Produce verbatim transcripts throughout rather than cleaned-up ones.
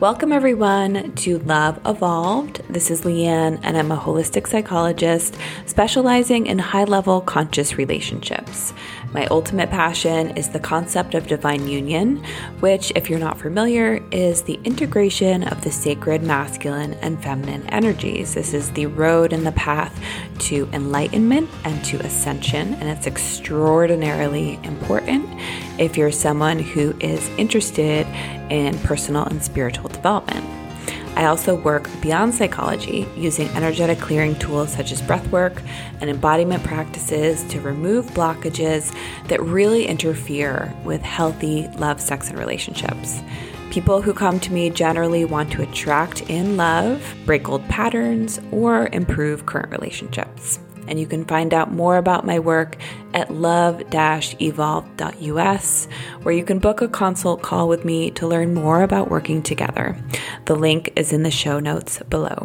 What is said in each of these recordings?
Welcome everyone to Love Evolved. This is Leanne and I'm a holistic psychologist specializing in high-level conscious relationships. My ultimate passion is the concept of divine union, which, if you're not familiar, is the integration of the sacred masculine and feminine energies. This is the road and the path to enlightenment and to ascension, and it's extraordinarily important if you're someone who is interested in personal and spiritual development. I also work beyond psychology using energetic clearing tools such as breath work and embodiment practices to remove blockages that really interfere with healthy love, sex, and relationships. People who come to me generally want to attract in love, break old patterns, or improve current relationships. And you can find out more about my work at love dash evolve dot u s, where you can book a consult call with me to learn more about working together. The link is in the show notes below.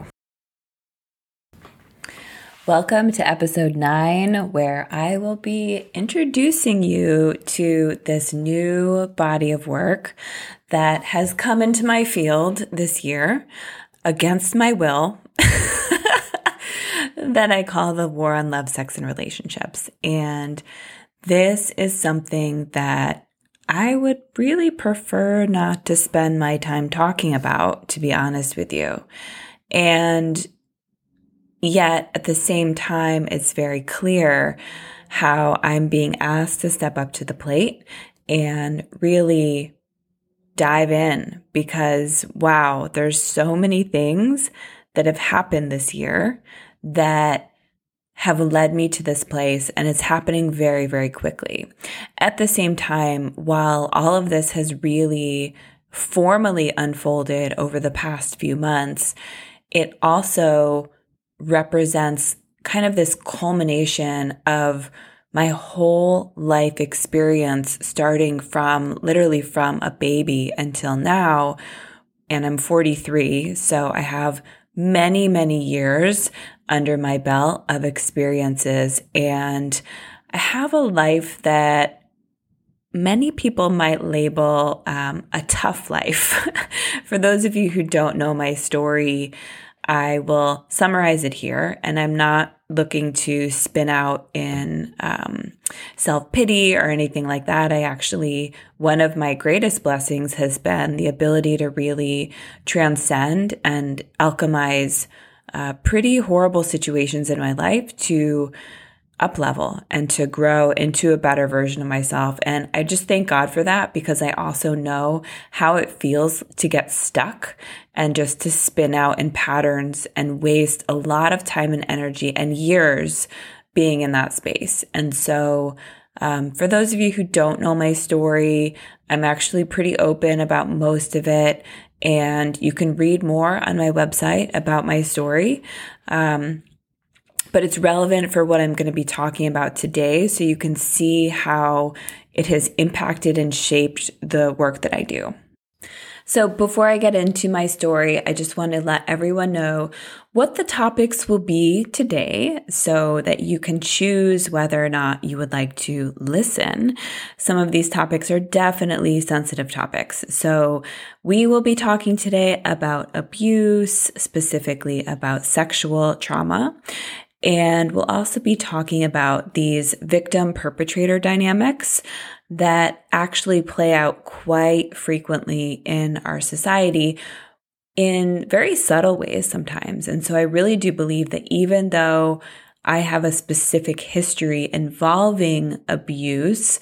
Welcome to episode nine, where I will be introducing you to this new body of work that has come into my field this year against my will. That I call the War on Love, Sex, and Relationships. And this is something that I would really prefer not to spend my time talking about, to be honest with you. And yet, at the same time, it's very clear how I'm being asked to step up to the plate and really dive in because, wow, there's so many things that have happened this year that have led me to this place, and it's happening very, very quickly. At the same time, while all of this has really formally unfolded over the past few months, it also represents kind of this culmination of my whole life experience, starting from literally from a baby until now. And I'm forty-three, so I have many, many years under my belt of experiences. And I have a life that many people might label um, a tough life. For those of you who don't know my story, I will summarize it here. And I'm not looking to spin out in um, self-pity or anything like that. I actually, one of my greatest blessings has been the ability to really transcend and alchemize uh, pretty horrible situations in my life to up level and to grow into a better version of myself. And I just thank God for that, because I also know how it feels to get stuck and just to spin out in patterns and waste a lot of time and energy and years being in that space. And so um, for those of you who don't know my story, I'm actually pretty open about most of it. And you can read more on my website about my story. Um, But it's relevant for what I'm going to be talking about today, so you can see how it has impacted and shaped the work that I do. So before I get into my story, I just want to let everyone know what the topics will be today so that you can choose whether or not you would like to listen. Some of these topics are definitely sensitive topics. So we will be talking today about abuse, specifically about sexual trauma. And we'll also be talking about these victim-perpetrator dynamics that actually play out quite frequently in our society in very subtle ways sometimes. And so I really do believe that even though I have a specific history involving abuse,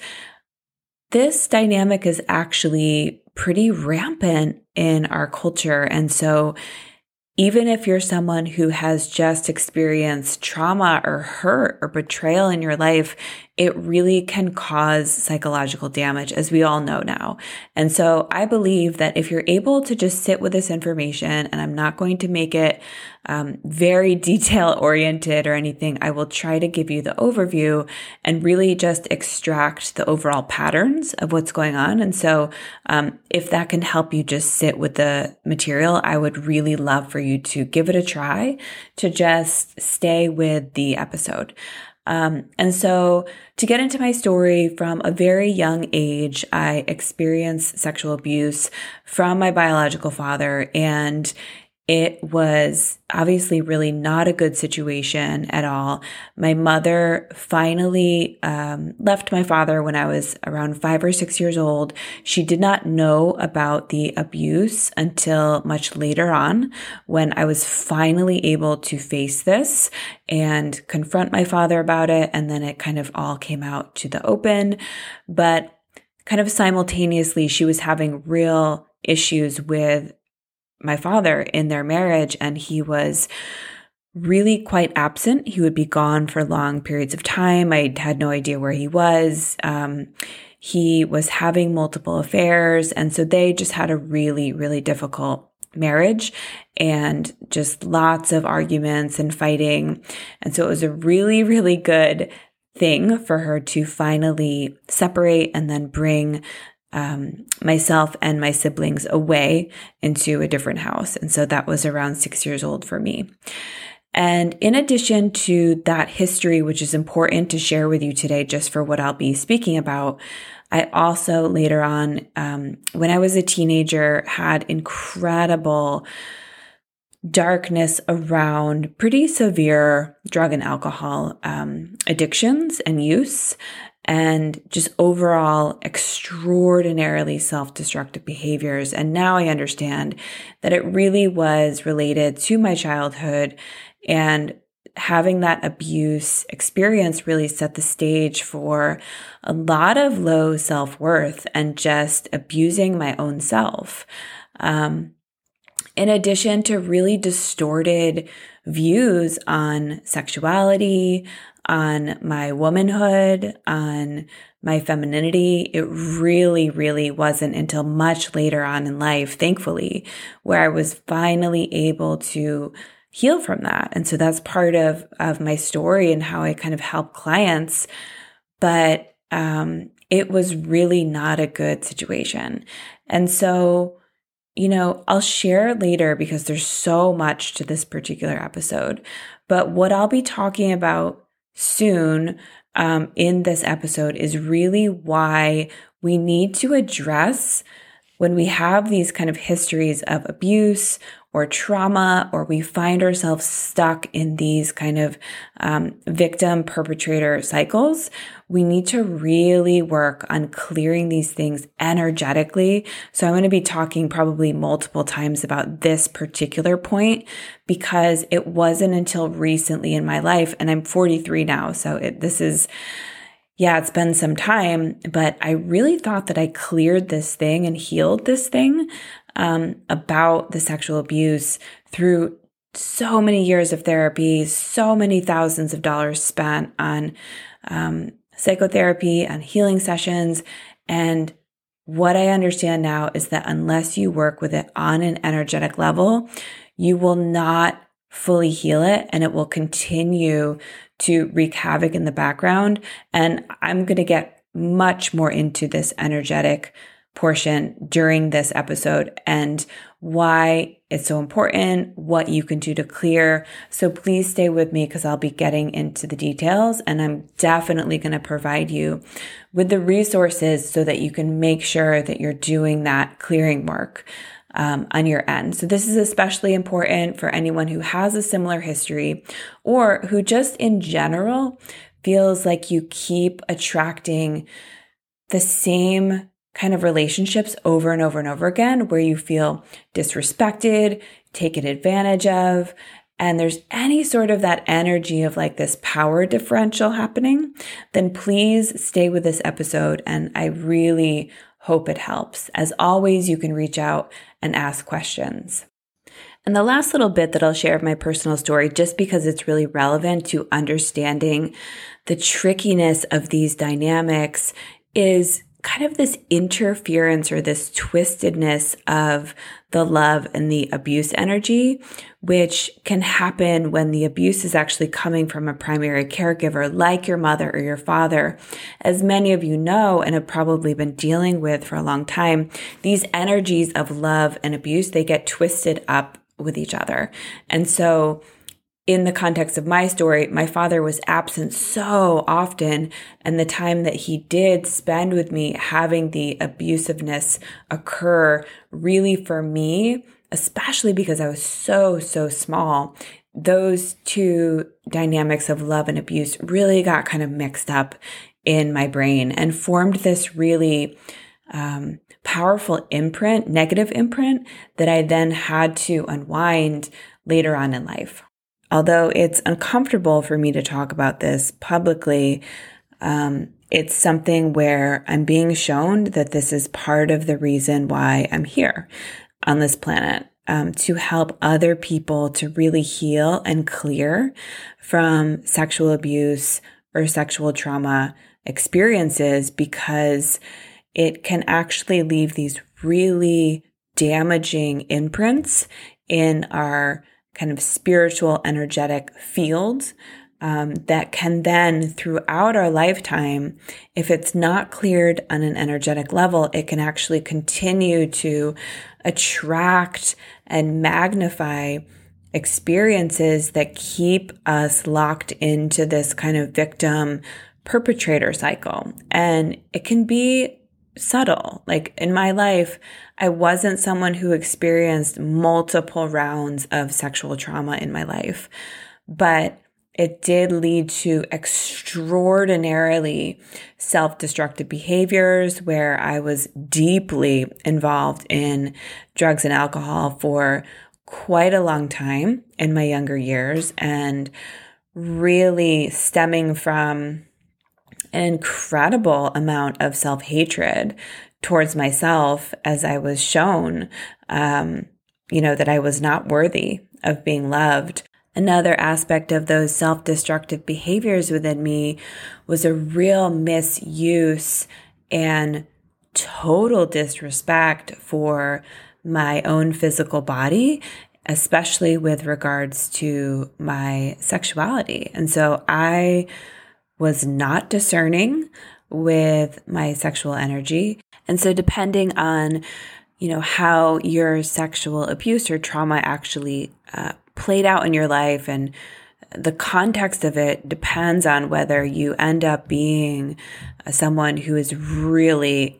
this dynamic is actually pretty rampant in our culture. And so even if you're someone who has just experienced trauma or hurt or betrayal in your life, it really can cause psychological damage, as we all know now. And so I believe that if you're able to just sit with this information, and I'm not going to make it um, very detail oriented or anything, I will try to give you the overview and really just extract the overall patterns of what's going on. And so um, if that can help you just sit with the material, I would really love for you to give it a try, to just stay with the episode. Um, and so to get into my story, from a very young age, I experienced sexual abuse from my biological father, and it was obviously really not a good situation at all. My mother finally um, left my father when I was around five or six years old. She did not know about the abuse until much later on, when I was finally able to face this and confront my father about it. And then it kind of all came out to the open. But kind of simultaneously, she was having real issues with my father in their marriage, and he was really quite absent. He would be gone for long periods of time. I had no idea where he was. Um, he was having multiple affairs, and so they just had a really, really difficult marriage and just lots of arguments and fighting. And so it was a really, really good thing for her to finally separate and then bring Um, myself and my siblings away into a different house. And so that was around six years old for me. And in addition to that history, which is important to share with you today, just for what I'll be speaking about, I also later on, um, when I was a teenager, had incredible darkness around pretty severe drug and alcohol um, addictions and use, and just overall extraordinarily self-destructive behaviors. And now I understand that it really was related to my childhood, and having that abuse experience really set the stage for a lot of low self-worth and just abusing my own self. Um, in addition to really distorted views on sexuality, on my womanhood, on my femininity, it really, really wasn't until much later on in life, thankfully, where I was finally able to heal from that. And so that's part of, of my story and how I kind of help clients. But um, it was really not a good situation. And so, you know, I'll share later because there's so much to this particular episode. But what I'll be talking about soon um, in this episode is really why we need to address when we have these kind of histories of abuse or trauma, or we find ourselves stuck in these kind of um, victim perpetrator cycles. We need to really work on clearing these things energetically. So I'm going to be talking probably multiple times about this particular point, because it wasn't until recently in my life, and I'm forty-three now. So it, this is, yeah, it's been some time, but I really thought that I cleared this thing and healed this thing um, about the sexual abuse through so many years of therapy, so many thousands of dollars spent on um, psychotherapy and healing sessions. And what I understand now is that unless you work with it on an energetic level, you will not fully heal it, and it will continue to wreak havoc in the background. And I'm going to get much more into this energetic portion during this episode and why it's so important, what you can do to clear. So please stay with me, because I'll be getting into the details, and I'm definitely going to provide you with the resources so that you can make sure that you're doing that clearing work Um, on your end. So this is especially important for anyone who has a similar history, or who just in general feels like you keep attracting the same kind of relationships over and over and over again, where you feel disrespected, taken advantage of, and there's any sort of that energy of like this power differential happening, then please stay with this episode. And I really hope it helps. As always, you can reach out and ask questions. And the last little bit that I'll share of my personal story, just because it's really relevant to understanding the trickiness of these dynamics, is kind of this interference or this twistedness of the love and the abuse energy, which can happen when the abuse is actually coming from a primary caregiver like your mother or your father. As many of you know and have probably been dealing with for a long time, these energies of love and abuse, they get twisted up with each other. And so in the context of my story, my father was absent so often, and the time that he did spend with me, having the abusiveness occur really for me, especially because I was so, so small, those two dynamics of love and abuse really got kind of mixed up in my brain and formed this really um, powerful imprint, negative imprint that I then had to unwind later on in life. Although it's uncomfortable for me to talk about this publicly, um, it's something where I'm being shown that this is part of the reason why I'm here on this planet, um, to help other people to really heal and clear from sexual abuse or sexual trauma experiences, because it can actually leave these really damaging imprints in our kind of spiritual, energetic field, um, that can then, throughout our lifetime, if it's not cleared on an energetic level, it can actually continue to attract and magnify experiences that keep us locked into this kind of victim perpetrator cycle. And it can be subtle. Like in my life, I wasn't someone who experienced multiple rounds of sexual trauma in my life, but it did lead to extraordinarily self-destructive behaviors where I was deeply involved in drugs and alcohol for quite a long time in my younger years, and really stemming from an incredible amount of self-hatred towards myself, as I was shown, um, you know, that I was not worthy of being loved. Another aspect of those self-destructive behaviors within me was a real misuse and total disrespect for my own physical body, especially with regards to my sexuality. And so I was not discerning with my sexual energy. And so depending on, you know, how your sexual abuse or trauma actually uh, played out in your life, and the context of it depends on whether you end up being uh, someone who is really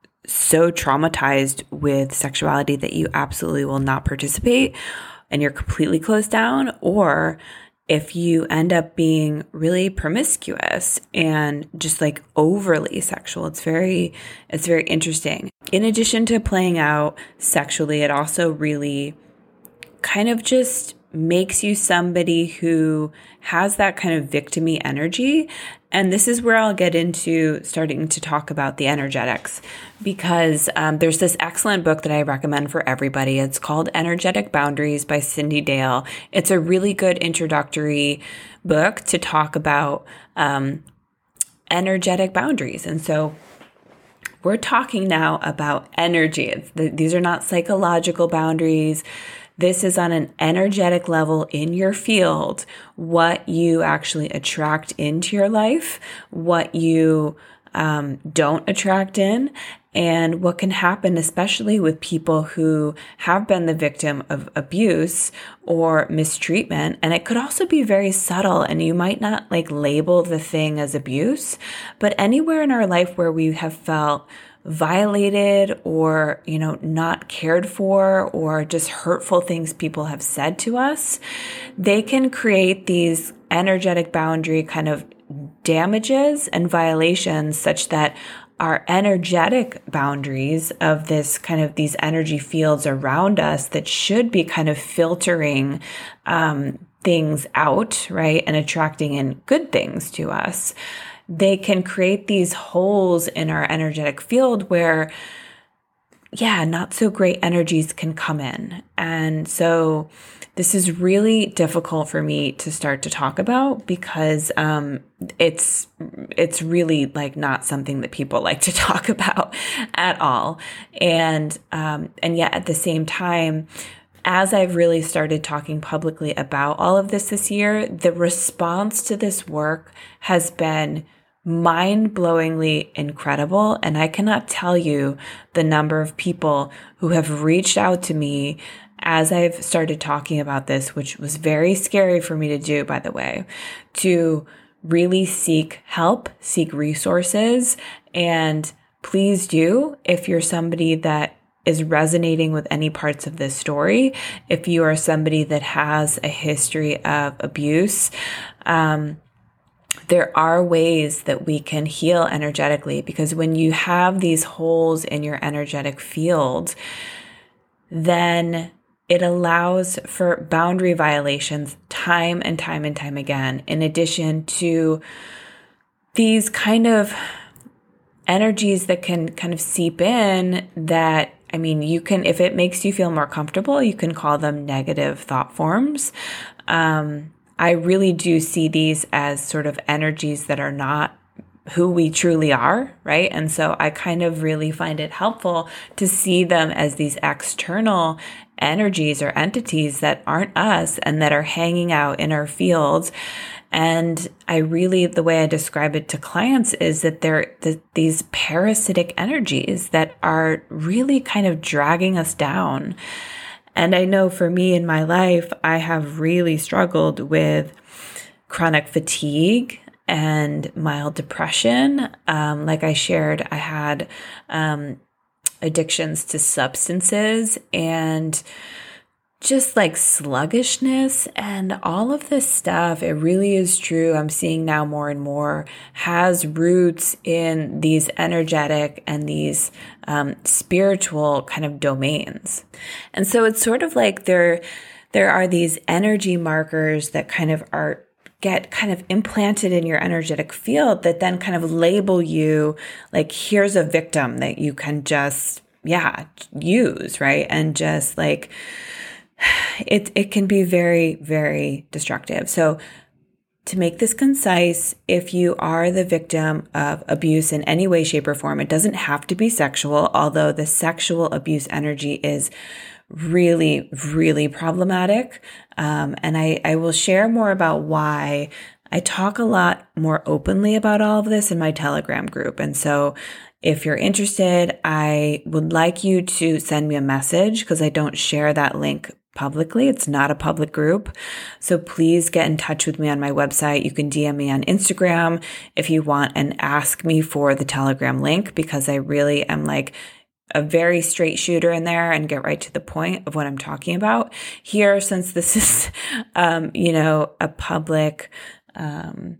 so traumatized with sexuality that you absolutely will not participate and you're completely closed down, or if you end up being really promiscuous and just like overly sexual. It's very, it's very interesting. In addition to playing out sexually, it also really kind of just makes you somebody who has that kind of victim-y energy. And this is where I'll get into starting to talk about the energetics, because um, there's this excellent book that I recommend for everybody. It's called Energetic Boundaries by Cindy Dale. It's a really good introductory book to talk about um, energetic boundaries. And so we're talking now about energy. It's the, these are not psychological boundaries. This is on an energetic level in your field, what you actually attract into your life, what you um, don't attract in, and what can happen, especially with people who have been the victim of abuse or mistreatment. And it could also be very subtle, and you might not like label the thing as abuse, but anywhere in our life where we have felt violated or, you know, not cared for, or just hurtful things people have said to us, they can create these energetic boundary kind of damages and violations such that our energetic boundaries of this kind of these energy fields around us that should be kind of filtering um, things out, right, and attracting in good things to us, they can create these holes in our energetic field where, yeah, not so great energies can come in. And so this is really difficult for me to start to talk about, because um, it's it's really like not something that people like to talk about at all. And um, and yet at the same time, as I've really started talking publicly about all of this this year, the response to this work has been mind-blowingly incredible. And I cannot tell you the number of people who have reached out to me as I've started talking about this, which was very scary for me to do, by the way, to really seek help, seek resources. And please do, if you're somebody that is resonating with any parts of this story, if you are somebody that has a history of abuse, um, there are ways that we can heal energetically, because when you have these holes in your energetic field, then it allows for boundary violations time and time and time again, in addition to these kind of energies that can kind of seep in that, I mean, you can, if it makes you feel more comfortable, you can call them negative thought forms. Um, I really do see these as sort of energies that are not who we truly are, right? And so I kind of really find it helpful to see them as these external energies or entities that aren't us and that are hanging out in our fields. And I really, the way I describe it to clients is that they're the, these parasitic energies that are really kind of dragging us down. And I know for me in my life, I have really struggled with chronic fatigue and mild depression. Um, like I shared, I had um, addictions to substances and just like sluggishness and all of this stuff. It really is true. I'm seeing now more and more has roots in these energetic and these um, spiritual kind of domains. And so it's sort of like there, there are these energy markers that kind of are get kind of implanted in your energetic field that then kind of label you like, here's a victim that you can just, yeah, use, right? And just like, It it can be very, very destructive. So to make this concise, if you are the victim of abuse in any way, shape, or form, it doesn't have to be sexual, although the sexual abuse energy is really, really problematic. Um, and I, I will share more about why. I talk a lot more openly about all of this in my Telegram group. And so if you're interested, I would like you to send me a message, because I don't share that link publicly. It's not a public group. So please get in touch with me on my website. You can D M me on Instagram if you want and ask me for the Telegram link, because I really am like a very straight shooter in there and get right to the point of what I'm talking about. Here, since this is, um, you know, a public, um,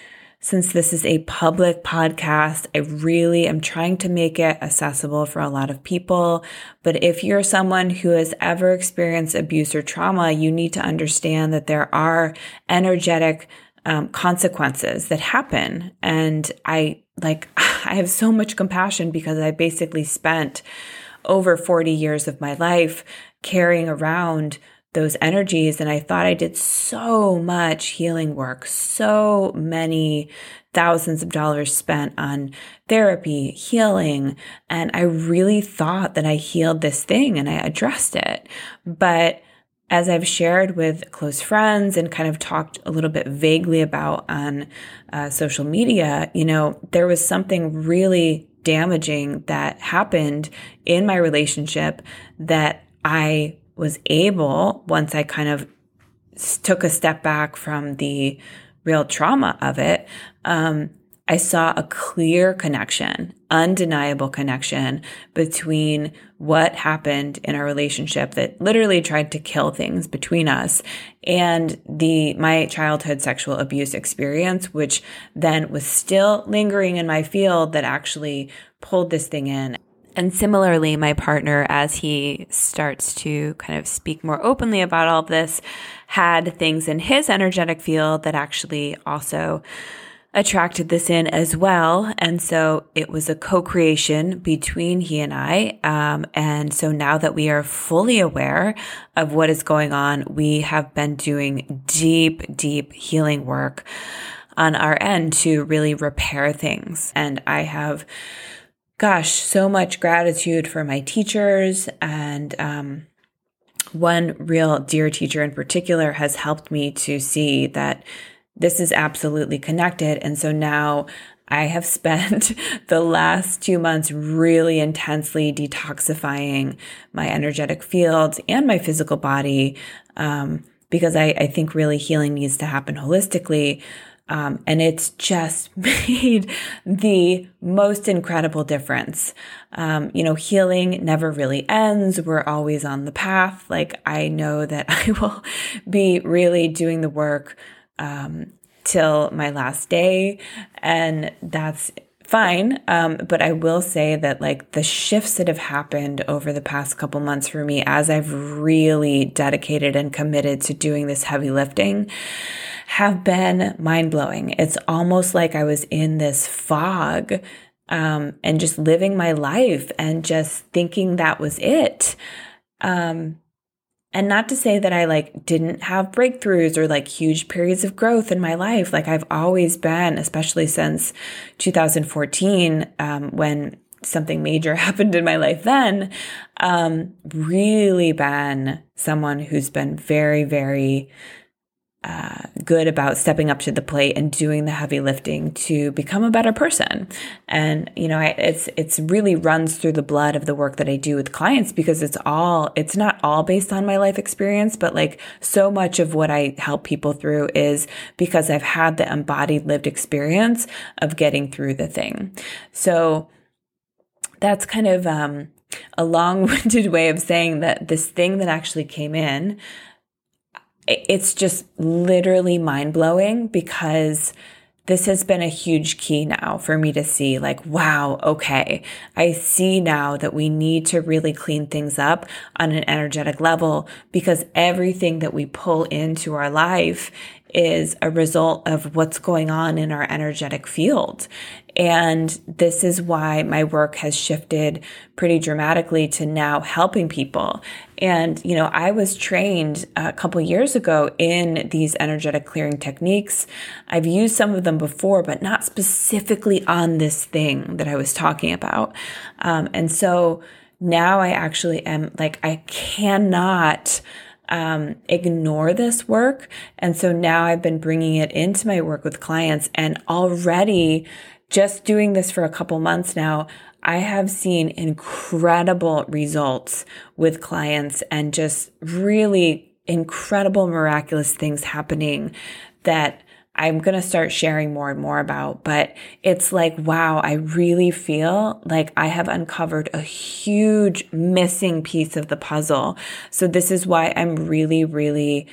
Since this is a public podcast, I really am trying to make it accessible for a lot of people. But if you're someone who has ever experienced abuse or trauma, you need to understand that there are energetic um, consequences that happen. And I like, I have so much compassion, because I basically spent over forty years of my life carrying around those energies. And I thought I did so much healing work, so many thousands of dollars spent on therapy, healing. And I really thought that I healed this thing and I addressed it. But as I've shared with close friends and kind of talked a little bit vaguely about on uh, social media, you know, there was something really damaging that happened in my relationship that I was able, once I kind of took a step back from the real trauma of it, um, I saw a clear connection, undeniable connection between what happened in our relationship that literally tried to kill things between us and the my childhood sexual abuse experience, which then was still lingering in my field that actually pulled this thing in. And similarly, my partner, as he starts to kind of speak more openly about all of this, had things in his energetic field that actually also attracted this in as well. And so it was a co-creation between he and I. Um, and so now that we are fully aware of what is going on, we have been doing deep, deep healing work on our end to really repair things. And I have Gosh, so much gratitude for my teachers, and um, one real dear teacher in particular has helped me to see that this is absolutely connected. And so now I have spent the last two months really intensely detoxifying my energetic fields and my physical body, um, because I, I think really healing needs to happen holistically. Um, and it's just made the most incredible difference. Um, you know, healing never really ends. We're always on the path. Like, I know that I will be really doing the work um, till my last day, and that's fine. Um, but I will say that like the shifts that have happened over the past couple months for me, as I've really dedicated and committed to doing this heavy lifting, have been mind-blowing. It's almost like I was in this fog, um, and just living my life and just thinking that was it. Um, And not to say that I like didn't have breakthroughs or like huge periods of growth in my life. Like, I've always been, especially since two thousand fourteen, um, when something major happened in my life then, um, really been someone who's been very, very Uh, good about stepping up to the plate and doing the heavy lifting to become a better person. And, you know, I, it's, it's really runs through the blood of the work that I do with clients, because it's all, it's not all based on my life experience, but like so much of what I help people through is because I've had the embodied lived experience of getting through the thing. So that's kind of, um, a long-winded way of saying that this thing that actually came in, it's just literally mind-blowing, because this has been a huge key now for me to see like, wow, okay, I see now that we need to really clean things up on an energetic level, because everything that we pull into our life is a result of what's going on in our energetic field. And this is why my work has shifted pretty dramatically to now helping people. And, you know, I was trained a couple years ago in these energetic clearing techniques. I've used some of them before, but not specifically on this thing that I was talking about. Um, and so now I actually am like, I cannot Um, ignore this work. And so now I've been bringing it into my work with clients, and already just doing this for a couple months now, I have seen incredible results with clients and just really incredible, miraculous things happening that I'm going to start sharing more and more about. But it's like, wow, I really feel like I have uncovered a huge missing piece of the puzzle. So this is why I'm really, really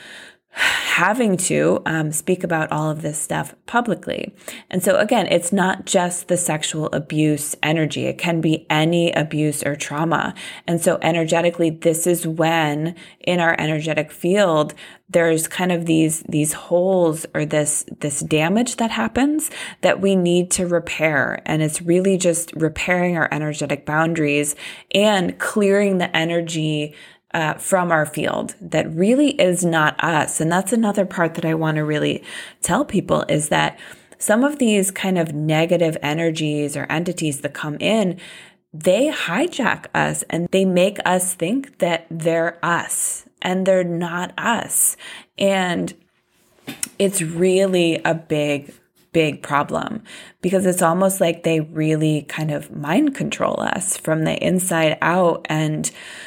having to um, speak about all of this stuff publicly. And so again, it's not just the sexual abuse energy. It can be any abuse or trauma. And so energetically, this is when in our energetic field, there's kind of these, these holes or this, this damage that happens that we need to repair. And it's really just repairing our energetic boundaries and clearing the energy Uh, from our field that really is not us. And that's another part that I want to really tell people, is that some of these kind of negative energies or entities that come in, they hijack us and they make us think that they're us, and they're not us. And it's really a big big problem, because it's almost like they really kind of mind control us from the inside out. And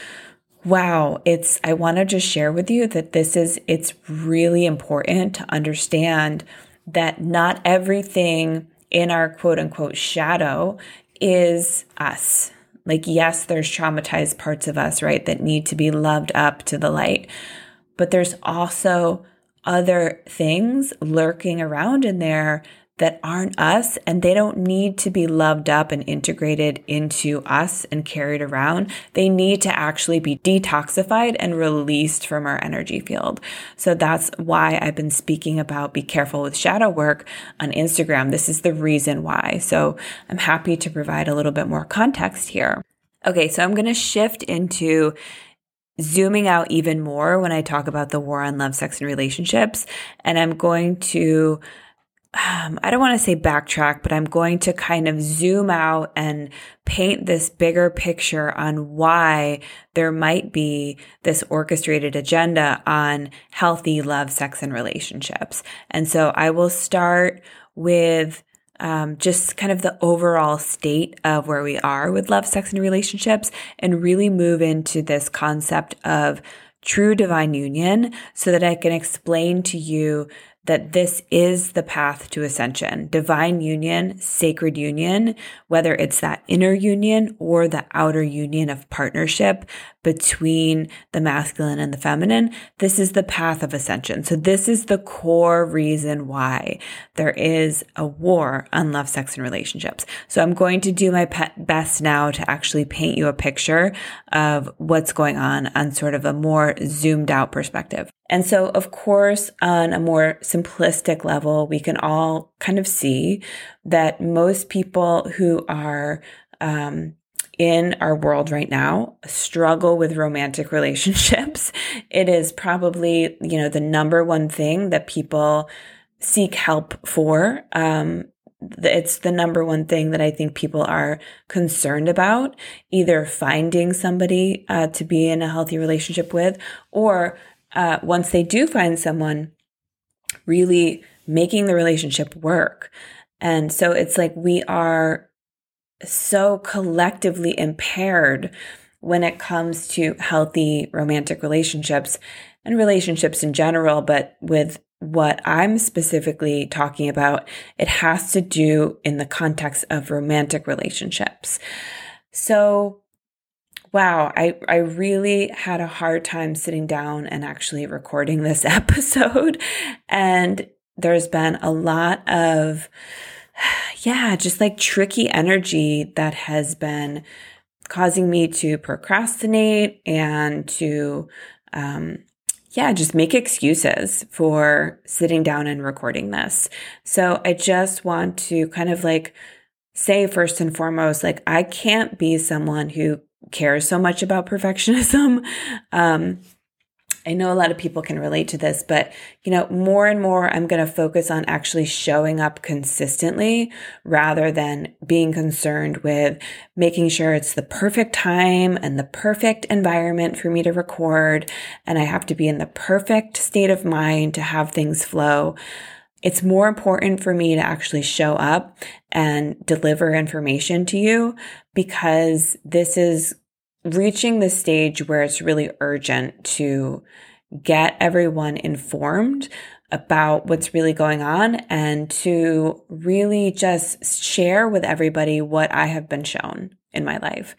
wow, it's, I want to just share with you that this is, it's really important to understand that not everything in our quote unquote shadow is us. Like, yes, there's traumatized parts of us, right, that need to be loved up to the light. But there's also other things lurking around in there that aren't us, and they don't need to be loved up and integrated into us and carried around. They need to actually be detoxified and released from our energy field. So that's why I've been speaking about be careful with shadow work on Instagram. This is the reason why. So I'm happy to provide a little bit more context here. Okay, so I'm going to shift into zooming out even more when I talk about the war on love, sex, and relationships. And I'm going to Um, I don't want to say backtrack, but I'm going to kind of zoom out and paint this bigger picture on why there might be this orchestrated agenda on healthy love, sex, and relationships. And so I will start with um, just kind of the overall state of where we are with love, sex, and relationships, and really move into this concept of true divine union so that I can explain to you that this is the path to ascension. Divine union, sacred union, whether it's that inner union or the outer union of partnership between the masculine and the feminine, this is the path of ascension. So this is the core reason why there is a war on love, sex, and relationships. So I'm going to do my pe- best now to actually paint you a picture of what's going on on sort of a more zoomed out perspective. And so, of course, on a more simplistic level, we can all kind of see that most people who are um, in our world right now struggle with romantic relationships. It is probably, you know, the number one thing that people seek help for. Um, it's the number one thing that I think people are concerned about, either finding somebody uh, to be in a healthy relationship with, or Uh, once they do find someone, really making the relationship work. And so it's like we are so collectively impaired when it comes to healthy romantic relationships and relationships in general. But with what I'm specifically talking about, it has to do in the context of romantic relationships. So wow, I, I really had a hard time sitting down and actually recording this episode. And there's been a lot of, yeah, just like tricky energy that has been causing me to procrastinate and to, um, yeah, just make excuses for sitting down and recording this. So I just want to kind of like say first and foremost, like I can't be someone who cares so much about perfectionism. Um, I know a lot of people can relate to this, but you know, more and more I'm going to focus on actually showing up consistently rather than being concerned with making sure it's the perfect time and the perfect environment for me to record. And I have to be in the perfect state of mind to have things flow. It's more important for me to actually show up and deliver information to you because this is reaching the stage where it's really urgent to get everyone informed about what's really going on and to really just share with everybody what I have been shown in my life.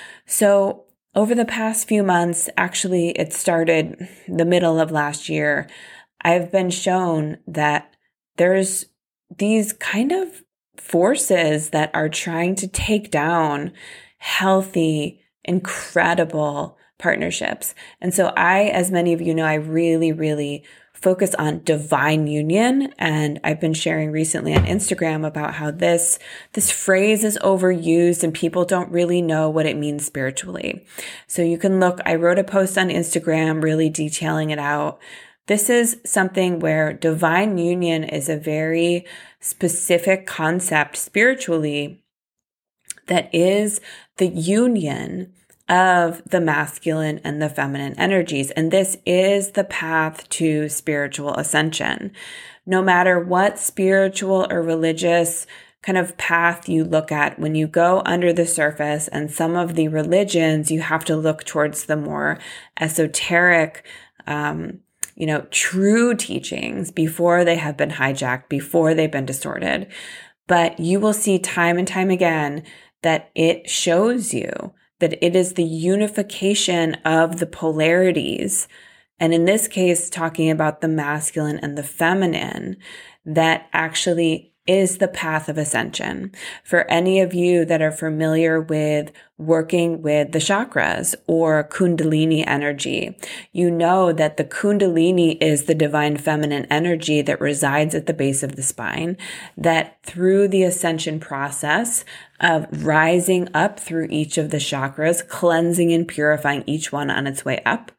So over the past few months, actually it started the middle of last year, I've been shown that there's these kind of forces that are trying to take down healthy, incredible partnerships. And so I, as many of you know, I really, really focus on divine union. And I've been sharing recently on Instagram about how this, this phrase is overused and people don't really know what it means spiritually. So you can look, I wrote a post on Instagram really detailing it out. This is something where divine union is a very specific concept spiritually that is the union of the masculine and the feminine energies. And this is the path to spiritual ascension. No matter what spiritual or religious kind of path you look at, when you go under the surface, and some of the religions, you have to look towards the more esoteric, um, you know, true teachings before they have been hijacked, before they've been distorted. But you will see time and time again that it shows you that it is the unification of the polarities. And in this case, talking about the masculine and the feminine, that actually is the path of ascension. For any of you that are familiar with working with the chakras or Kundalini energy, you know that the Kundalini is the divine feminine energy that resides at the base of the spine, that through the ascension process of rising up through each of the chakras, cleansing and purifying each one on its way up,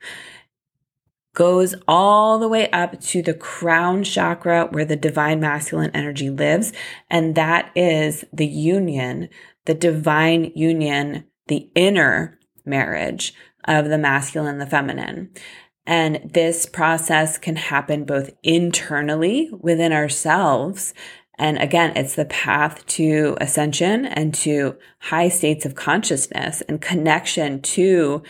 goes all the way up to the crown chakra where the divine masculine energy lives. And that is the union, the divine union, the inner marriage of the masculine and the feminine. And this process can happen both internally within ourselves And again, it's the path to ascension and to high states of consciousness and connection to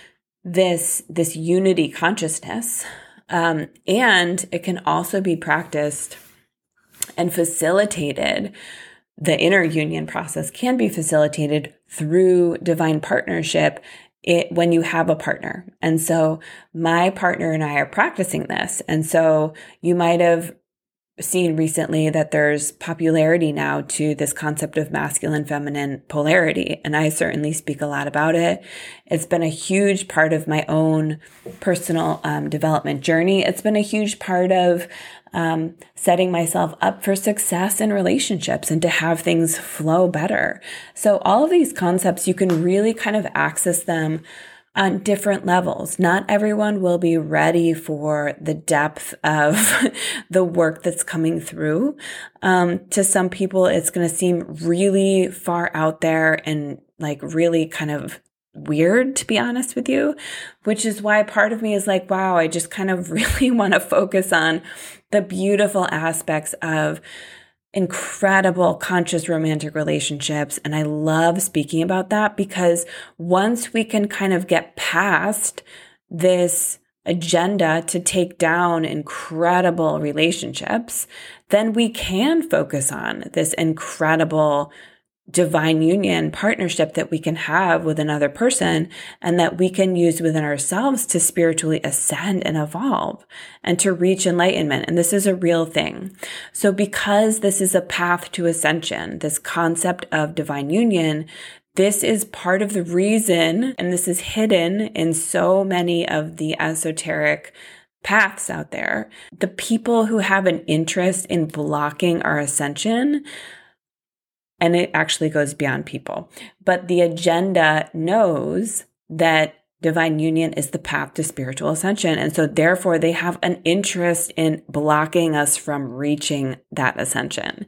this, this unity consciousness. Um, and it can also be practiced and facilitated. The inner union process can be facilitated through divine partnership it, when you have a partner. And so my partner and I are practicing this. And so you might have seen recently that there's popularity now to this concept of masculine feminine polarity. And I certainly speak a lot about it. It's been a huge part of my own personal um, development journey. It's been a huge part of um, setting myself up for success in relationships and to have things flow better. So all of these concepts, you can really kind of access them on different levels. Not everyone will be ready for the depth of the work that's coming through. Um, to some people, it's going to seem really far out there and like really kind of weird, to be honest with you, which is why part of me is like, wow, I just kind of really want to focus on the beautiful aspects of incredible conscious romantic relationships. And I love speaking about that because once we can kind of get past this agenda to take down incredible relationships, then we can focus on this incredible divine union partnership that we can have with another person and that we can use within ourselves to spiritually ascend and evolve and to reach enlightenment. And this is a real thing. So because this is a path to ascension, this concept of divine union, this is part of the reason, and this is hidden in so many of the esoteric paths out there. The people who have an interest in blocking our ascension, and it actually goes beyond people. But the agenda knows that divine union is the path to spiritual ascension. And so therefore they have an interest in blocking us from reaching that ascension.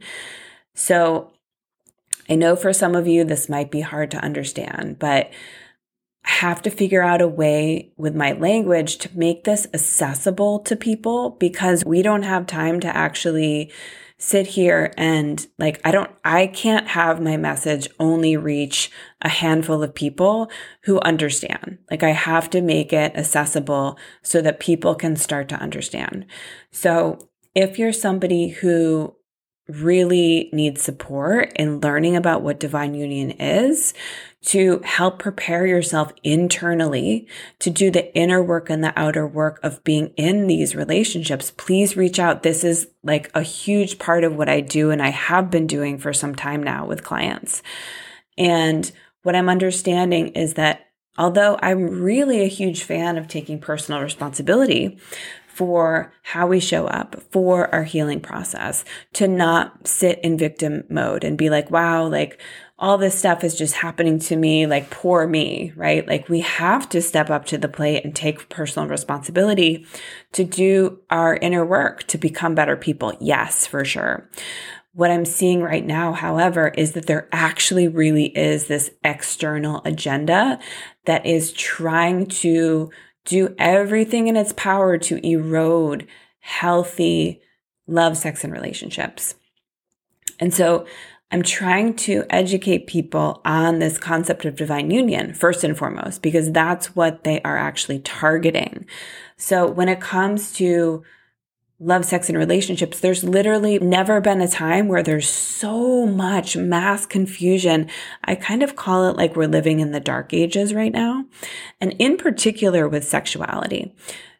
So I know for some of you, this might be hard to understand, but I have to figure out a way with my language to make this accessible to people because we don't have time to actually sit here and like, I don't, I can't have my message only reach a handful of people who understand. Like I have to make it accessible so that people can start to understand. So if you're somebody who really needs support in learning about what divine union is, to help prepare yourself internally to do the inner work and the outer work of being in these relationships, please reach out. This is like a huge part of what I do and I have been doing for some time now with clients. And what I'm understanding is that although I'm really a huge fan of taking personal responsibility for how we show up, for our healing process, to not sit in victim mode and be like, wow, like all this stuff is just happening to me, like poor me, right? Like we have to step up to the plate and take personal responsibility to do our inner work, to become better people. Yes, for sure. What I'm seeing right now, however, is that there actually really is this external agenda that is trying to do everything in its power to erode healthy love, sex, and relationships. And so I'm trying to educate people on this concept of divine union, first and foremost, because that's what they are actually targeting. So when it comes to love, sex, and relationships, there's literally never been a time where there's so much mass confusion. I kind of call it like we're living in the dark ages right now, and in particular with sexuality.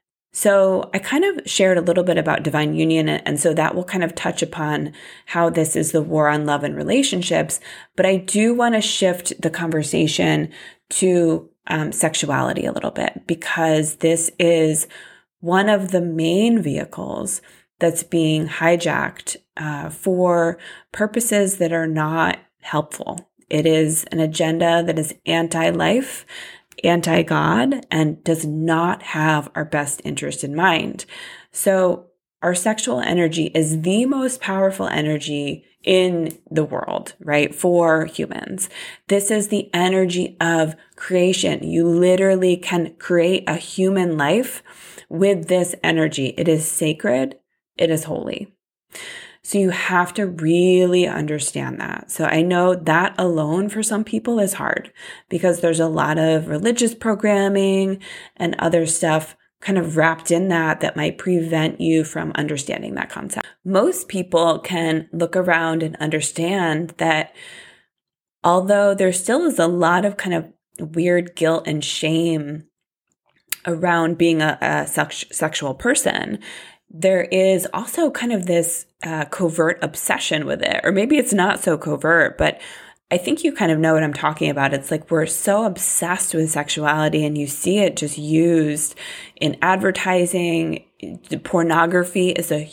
So I kind of shared a little bit about divine union, and so that will kind of touch upon how this is the war on love and relationships. But I do want to shift the conversation to um, sexuality a little bit, because this is one of the main vehicles that's being hijacked uh, for purposes that are not helpful. It is an agenda that is anti-life, anti-God, and does not have our best interest in mind. So our sexual energy is the most powerful energy in the world, right? For humans. This is the energy of creation. You literally can create a human life with this energy. It is sacred. It is holy. So you have to really understand that. So I know that alone for some people is hard because there's a lot of religious programming and other stuff kind of wrapped in that that might prevent you from understanding that concept. Most people can look around and understand that although there still is a lot of kind of weird guilt and shame around being a, a sex- sexual person, there is also kind of this uh, covert obsession with it. Or maybe it's not so covert, but I think you kind of know what I'm talking about. It's like we're so obsessed with sexuality, and you see it just used in advertising. Pornography is a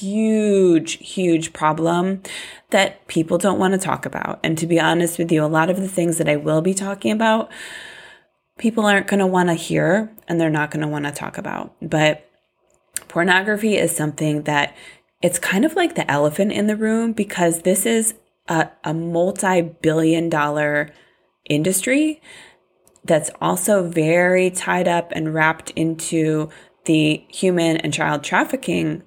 huge, huge problem that people don't want to talk about. And to be honest with you, a lot of the things that I will be talking about, people aren't going to want to hear and they're not going to want to talk about. But pornography is something that it's kind of like the elephant in the room, because this is a, a multi-billion dollar industry that's also very tied up and wrapped into the human and child trafficking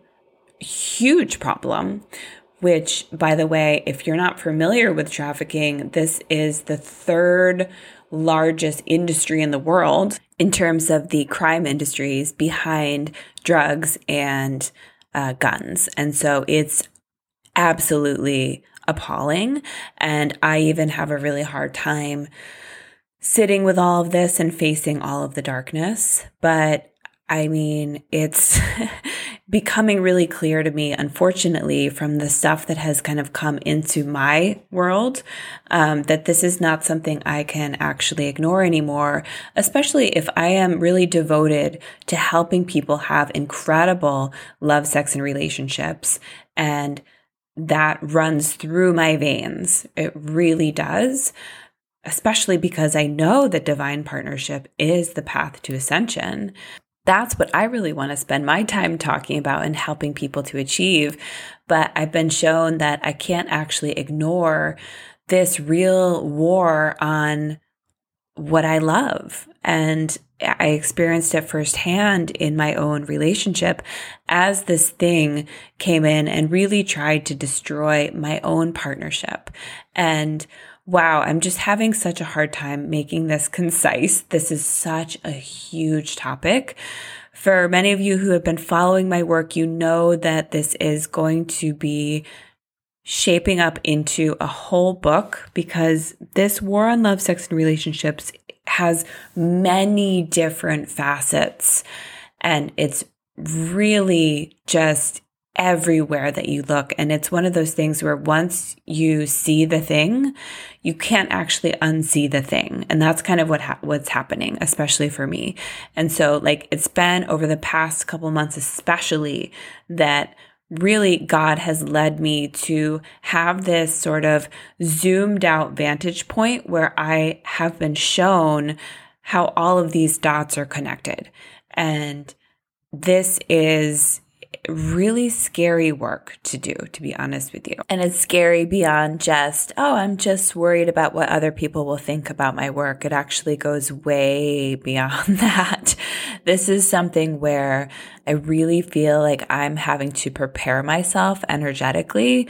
huge problem, which, by the way, if you're not familiar with trafficking, this is the third largest industry in the world in terms of the crime industries behind drugs and uh, guns. And so it's absolutely appalling. And I even have a really hard time sitting with all of this and facing all of the darkness. But I mean, it's becoming really clear to me, unfortunately, from the stuff that has kind of come into my world, um, that this is not something I can actually ignore anymore, especially if I am really devoted to helping people have incredible love, sex, and relationships. And that runs through my veins. It really does, especially because I know that divine partnership is the path to ascension. That's what I really want to spend my time talking about and helping people to achieve. But I've been shown that I can't actually ignore this real war on what I love. And I experienced it firsthand in my own relationship as this thing came in and really tried to destroy my own partnership. And wow, I'm just having such a hard time making this concise. This is such a huge topic. For many of you who have been following my work, you know that this is going to be shaping up into a whole book, because this war on love, sex, and relationships has many different facets, and it's really just everywhere that you look. And it's one of those things where once you see the thing, you can't actually unsee the thing. And that's kind of what ha- what's happening, especially for me. And so like it's been over the past couple months, especially, that really God has led me to have this sort of zoomed out vantage point where I have been shown how all of these dots are connected. And this is really scary work to do, to be honest with you. And it's scary beyond just, oh, I'm just worried about what other people will think about my work. It actually goes way beyond that. This is something where I really feel like I'm having to prepare myself energetically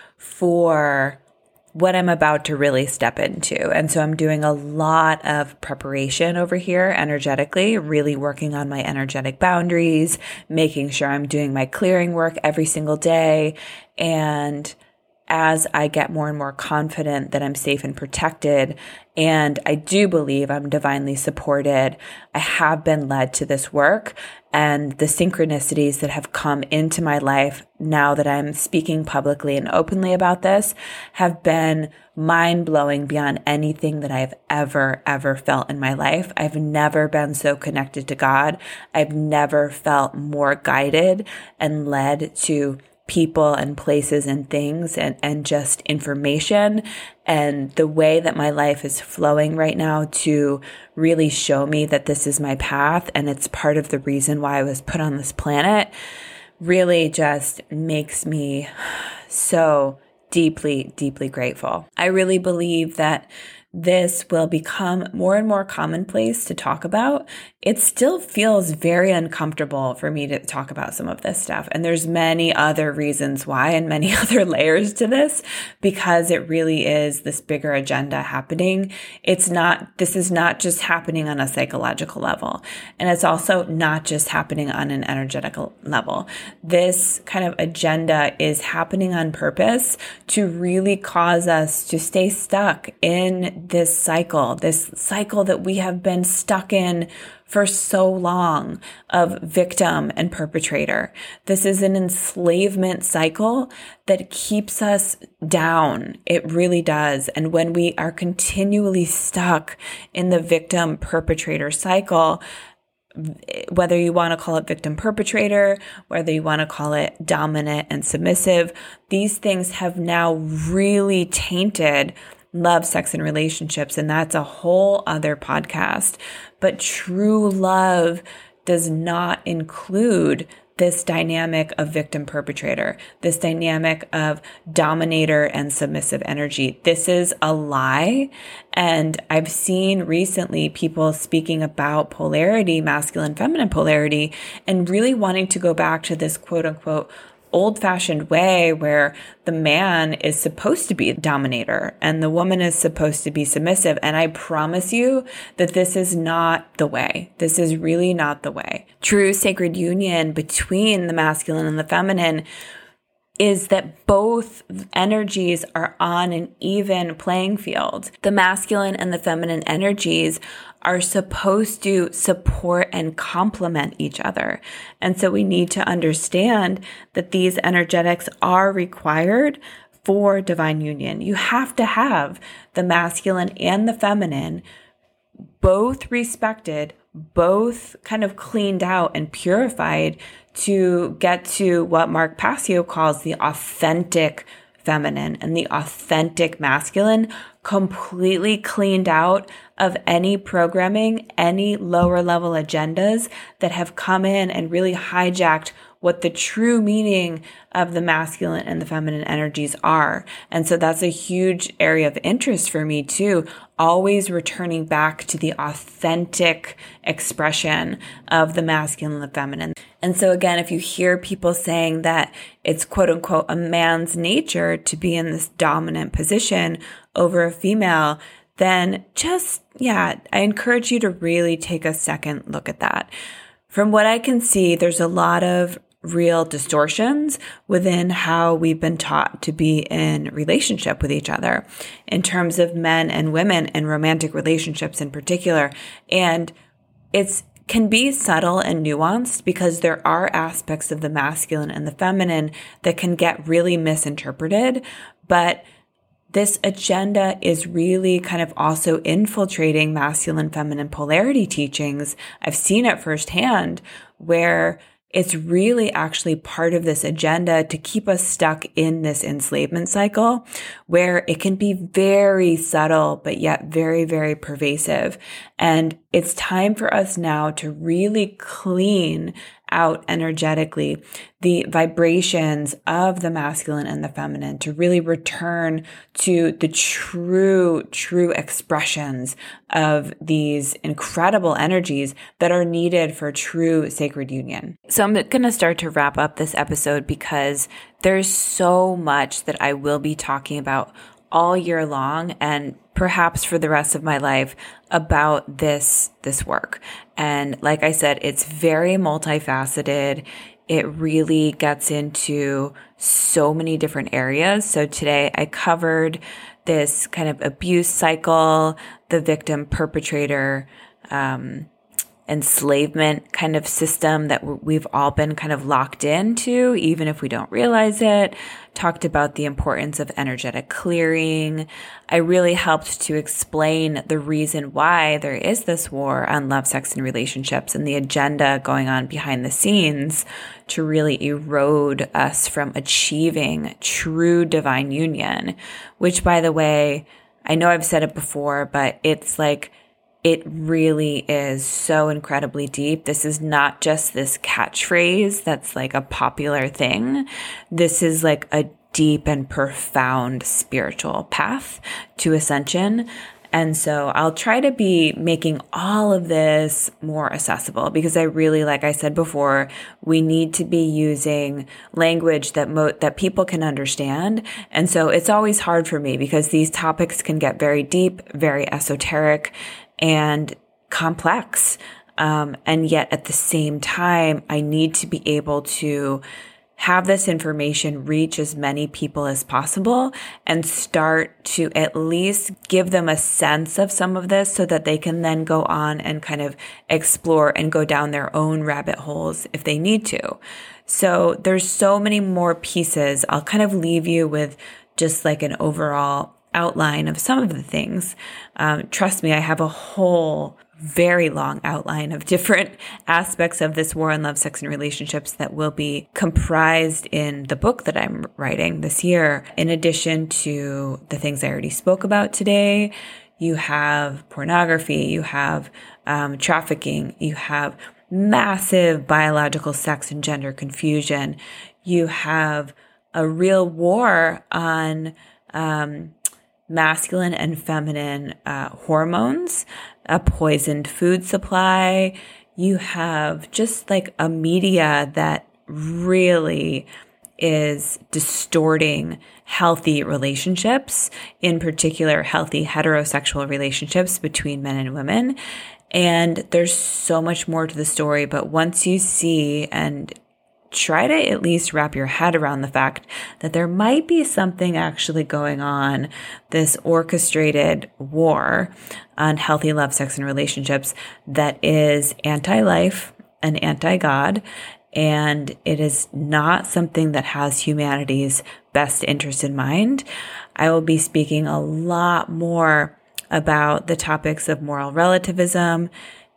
for what I'm about to really step into. And so I'm doing a lot of preparation over here energetically, really working on my energetic boundaries, making sure I'm doing my clearing work every single day. And as I get more and more confident that I'm safe and protected, and I do believe I'm divinely supported, I have been led to this work, and the synchronicities that have come into my life now that I'm speaking publicly and openly about this have been mind-blowing beyond anything that I've ever, ever felt in my life. I've never been so connected to God. I've never felt more guided and led to people and places and things and, and just information, and the way that my life is flowing right now to really show me that this is my path and it's part of the reason why I was put on this planet really just makes me so deeply, deeply grateful. I really believe that this will become more and more commonplace to talk about, it still feels very uncomfortable for me to talk about some of this stuff. And there's many other reasons why and many other layers to this, because it really is this bigger agenda happening. It's not, this is not just happening on a psychological level. And it's also not just happening on an energetical level. This kind of agenda is happening on purpose to really cause us to stay stuck in this cycle, this cycle that we have been stuck in for so long of victim and perpetrator. This is an enslavement cycle that keeps us down. It really does. And when we are continually stuck in the victim perpetrator cycle, whether you want to call it victim perpetrator, whether you want to call it dominant and submissive, these things have now really tainted love, sex, and relationships. And that's a whole other podcast. But true love does not include this dynamic of victim perpetrator, this dynamic of dominator and submissive energy. This is a lie. And I've seen recently people speaking about polarity, masculine, feminine polarity, and really wanting to go back to this quote unquote old-fashioned way where the man is supposed to be a dominator and the woman is supposed to be submissive. And I promise you that this is not the way. This is really not the way. True sacred union between the masculine and the feminine is that both energies are on an even playing field. The masculine and the feminine energies are supposed to support and complement each other. And so we need to understand that these energetics are required for divine union. You have to have the masculine and the feminine both respected, both kind of cleaned out and purified to get to what Mark Passio calls the authentic feminine and the authentic masculine, completely cleaned out of any programming, any lower level agendas that have come in and really hijacked what the true meaning of the masculine and the feminine energies are. And so that's a huge area of interest for me too, always returning back to the authentic expression of the masculine and the feminine. And so again, if you hear people saying that it's quote unquote a man's nature to be in this dominant position over a female, then just, yeah, I encourage you to really take a second look at that. From what I can see, there's a lot of real distortions within how we've been taught to be in relationship with each other in terms of men and women and romantic relationships in particular. And it's can be subtle and nuanced because there are aspects of the masculine and the feminine that can get really misinterpreted. But this agenda is really kind of also infiltrating masculine, feminine polarity teachings. I've seen it firsthand where it's really actually part of this agenda to keep us stuck in this enslavement cycle where it can be very subtle, but yet very, very pervasive. And it's time for us now to really clean out energetically the vibrations of the masculine and the feminine, to really return to the true, true expressions of these incredible energies that are needed for true sacred union. So I'm going to start to wrap up this episode because there's so much that I will be talking about all year long and perhaps for the rest of my life about this, this work. And like I said, it's very multifaceted. It really gets into so many different areas. So today I covered this kind of abuse cycle, the victim perpetrator, um, enslavement kind of system that we've all been kind of locked into, even if we don't realize it. Talked about the importance of energetic clearing. I really helped to explain the reason why there is this war on love, sex, and relationships and the agenda going on behind the scenes to really erode us from achieving true divine union, which, by the way, I know I've said it before, but it's like, it really is so incredibly deep. This is not just this catchphrase that's like a popular thing. This is like a deep and profound spiritual path to ascension. And so I'll try to be making all of this more accessible because I really, like I said before, we need to be using language that mo- that people can understand. And so it's always hard for me because these topics can get very deep, very esoteric, and complex. Um, and yet at the same time, I need to be able to have this information reach as many people as possible and start to at least give them a sense of some of this so that they can then go on and kind of explore and go down their own rabbit holes if they need to. So there's so many more pieces. I'll kind of leave you with just like an overall outline of some of the things. Um, trust me, I have a whole very long outline of different aspects of this war on love, sex, and relationships that will be comprised in the book that I'm writing this year. In addition to the things I already spoke about today, you have pornography, you have um, trafficking, you have massive biological sex and gender confusion, you have a real war on um, masculine and feminine uh, hormones, a poisoned food supply. You have just like a media that really is distorting healthy relationships, in particular, healthy heterosexual relationships between men and women. And there's so much more to the story, but once you see and try to at least wrap your head around the fact that there might be something actually going on, this orchestrated war on healthy love, sex, and relationships that is anti-life and anti-God, and it is not something that has humanity's best interest in mind. I will be speaking a lot more about the topics of moral relativism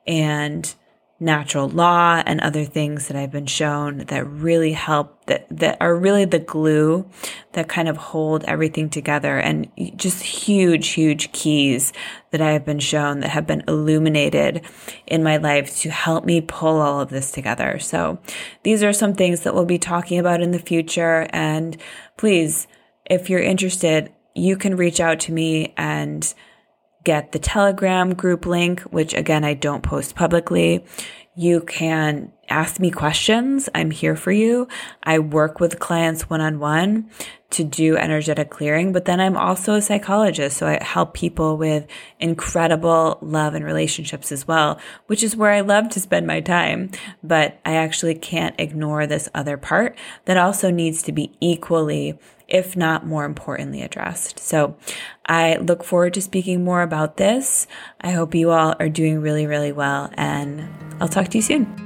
and natural law and other things that I've been shown that really help, that, that are really the glue that kind of hold everything together, and just huge, huge keys that I have been shown that have been illuminated in my life to help me pull all of this together. So these are some things that we'll be talking about in the future. And please, if you're interested, you can reach out to me and get the Telegram group link, which again, I don't post publicly. You can ask me questions. I'm here for you. I work with clients one-on-one to do energetic clearing, but then I'm also a psychologist. So I help people with incredible love and relationships as well, which is where I love to spend my time. But I actually can't ignore this other part that also needs to be equally, if not more importantly, addressed. So I look forward to speaking more about this. I hope you all are doing really, really well, and I'll talk to you soon.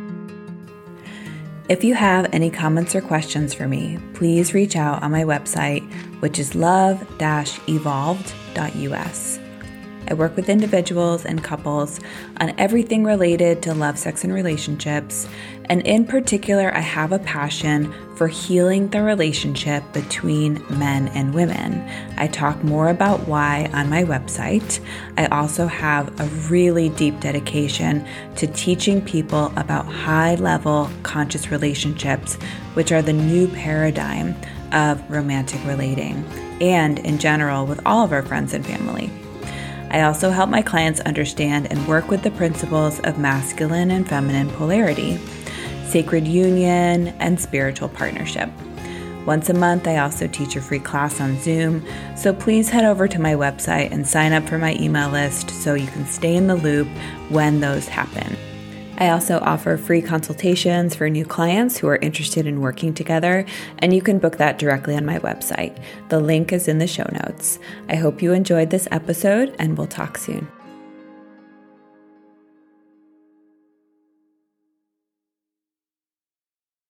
If you have any comments or questions for me, please reach out on my website, which is love dash evolved dot U S. I work with individuals and couples on everything related to love, sex, and relationships. And in particular, I have a passion for healing the relationship between men and women. I talk more about why on my website. I also have a really deep dedication to teaching people about high-level conscious relationships, which are the new paradigm of romantic relating, and in general with all of our friends and family. I also help my clients understand and work with the principles of masculine and feminine polarity, sacred union, and spiritual partnership. Once a month, I also teach a free class on Zoom, so please head over to my website and sign up for my email list so you can stay in the loop when those happen. I also offer free consultations for new clients who are interested in working together, and you can book that directly on my website. The link is in the show notes. I hope you enjoyed this episode, and we'll talk soon.